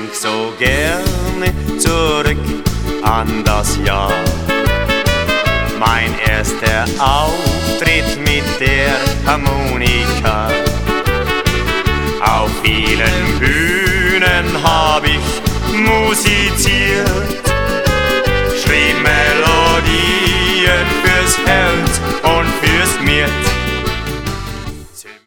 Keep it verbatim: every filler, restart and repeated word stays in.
denk so gerne zurück an das Jahr. Mein erster Auftritt mit der Harmonika.